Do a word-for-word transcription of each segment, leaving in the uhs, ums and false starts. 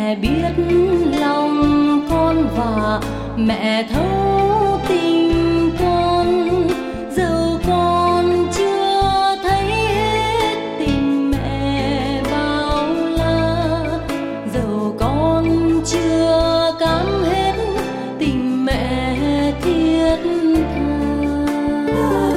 mẹ biết lòng con và mẹ thấu tình con. Dẫu con chưa thấy hết tình mẹ bao la, dẫu con chưa cảm hết tình mẹ thiết tha.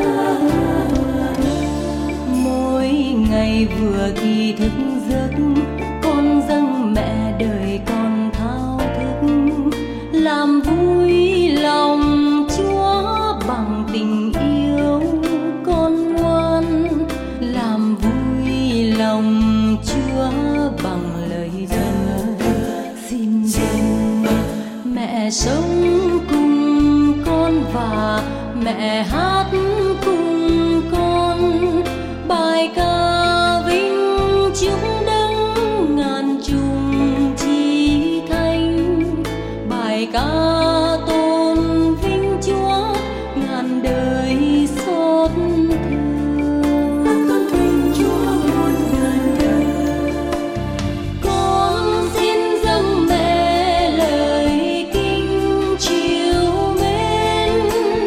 Mỗi ngày vừa khi thức giấc, con dâng mẹ đời con thao thức, làm vui lòng Chúa bằng tình yêu con ngoan, làm vui lòng Chúa bằng lời thơ. Xin đừng mẹ sống cùng con và mẹ hát cùng con bài ca vinh chúng đấng ngàn trùng chi thánh, bài ca tôn vinh Chúa ngàn đời xót thương. Tôn vinh Chúa muôn ngàn đời. Con xin dâng mẹ lời kinh chiều mến.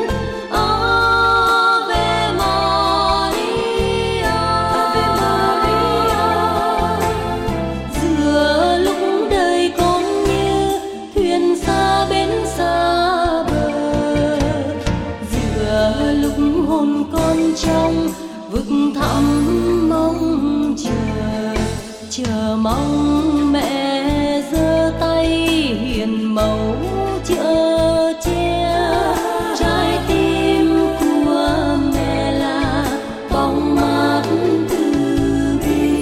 Ave Maria, Ave Maria. Giữa lúc đời con như thuyền xa bến xa bờ, giữa lúc hồn con trong vực thẳm mong chờ, chờ mong mẹ giơ tay hiền mẫu chở che. Trái tim của mẹ là bóng mát từ bi.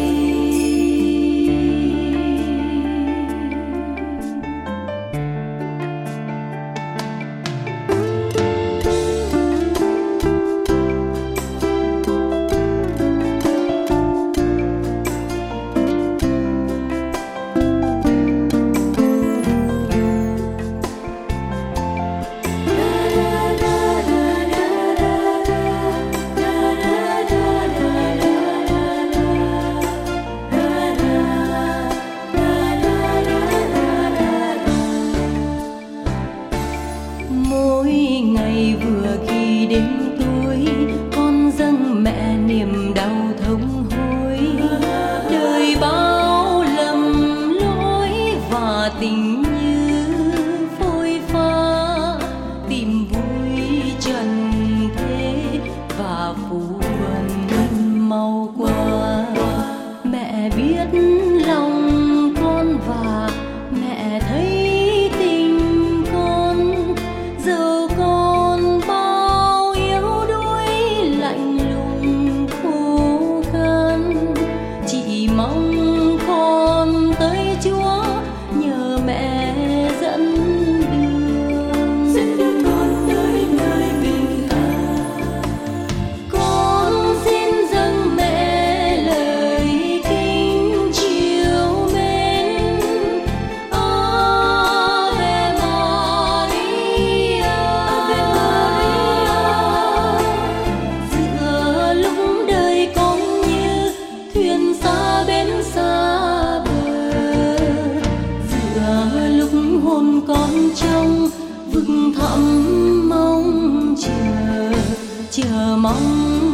Mỗi ngày vừa khi đến tuổi, con dâng mẹ niềm đau thống hối. Đời bao lầm lỗi và tình như phôi pha, tìm vui trần thế và buồn mau qua. Mẹ biết lòng con và mẹ thấy tình con, dẫu con bao yếu đuối lạnh lùng khô khan, chỉ mong con tới Chúa nhờ mẹ dẫn đường. Dẫn đưa con tới nơi bình an. Con xin dâng mẹ lời kinh chiều mến. Ave Maria, Ave Maria. Giữa lúc đời con như thuyền xa bến xa bờ, giữa lúc hồn con trong vực thẳm mong chờ, chờ mong